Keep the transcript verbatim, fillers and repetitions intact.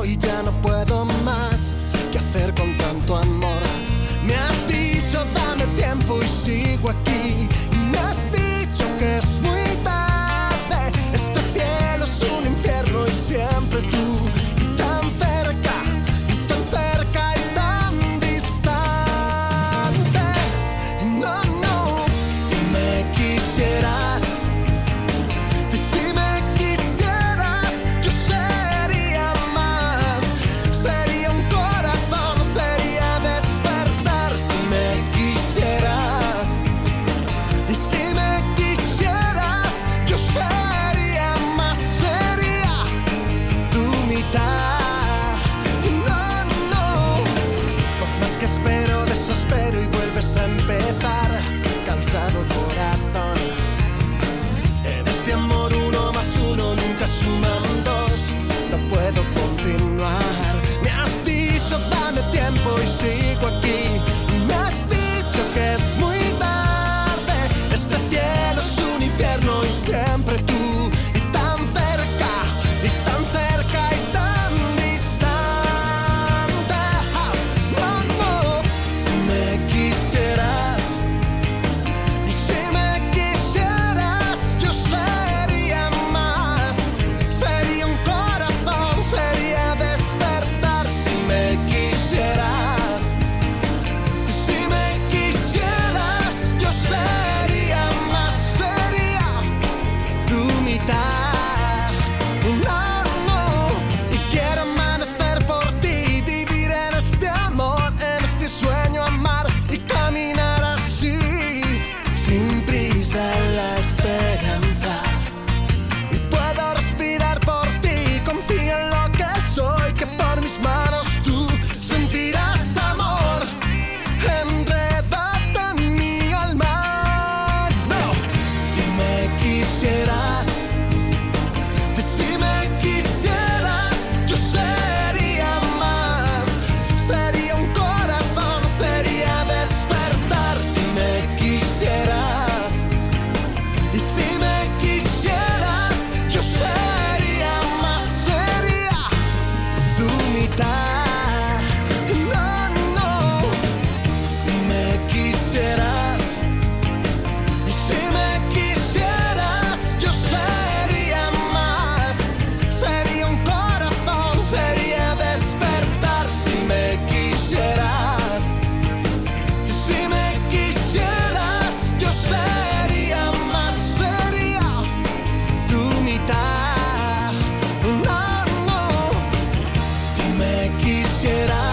y ya no puedo más. ¿Qué hacer con tanto amor? Me has dicho dame tiempo y sigo aquí. Me has dicho que es muy tarde. Este cielo es un infierno y siempre tú. Y tan cerca, y tan cerca y tan distante. No, no, si me quisieras, si me quisieras, yo sería más. Sería un corazón, sería despertar. Si me quisieras, y si me quisieras, yo sería más. Sería tu mitad. No, no, por más que espero, desespero y vuelves a empezar. Cansado corazón, en este amor uno más uno nunca suman dos. No puedo continuar. Me has dicho dame tiempo y sigo aquí. Me has dicho que es muy tarde. Este cielo es un infierno y siempre tú. Y tan cerca, y tan cerca y tan distante. No, no, si me quisieras, y si me quisieras, yo sería más. Sería un corazón, sería despertar. Si me quisieras, y si me quisieras, yo sería más. Sería tu mitad. No, no, y quiero amanecer por ti, vivir en este amor, en este sueño, amar y caminar así, sin prisa en la esperanza. Y puedo respirar por ti, confío en lo que soy, que por mis manos tú sentirás amor. Enrédate en mi alma. No, si me quisieras, si me quisieras, yo sería más. Sería un corazón, sería despertar. Si me quisieras, y si me quisieras, yo sería más. Sería tu mitad. No, no, si me quisieras, y si me quisieras, yo sería más. Sería un corazón, sería despertar. Si me quisieras, y si me quisieras, yo sería más. Sería tu mitad. No, no, si me quisieras.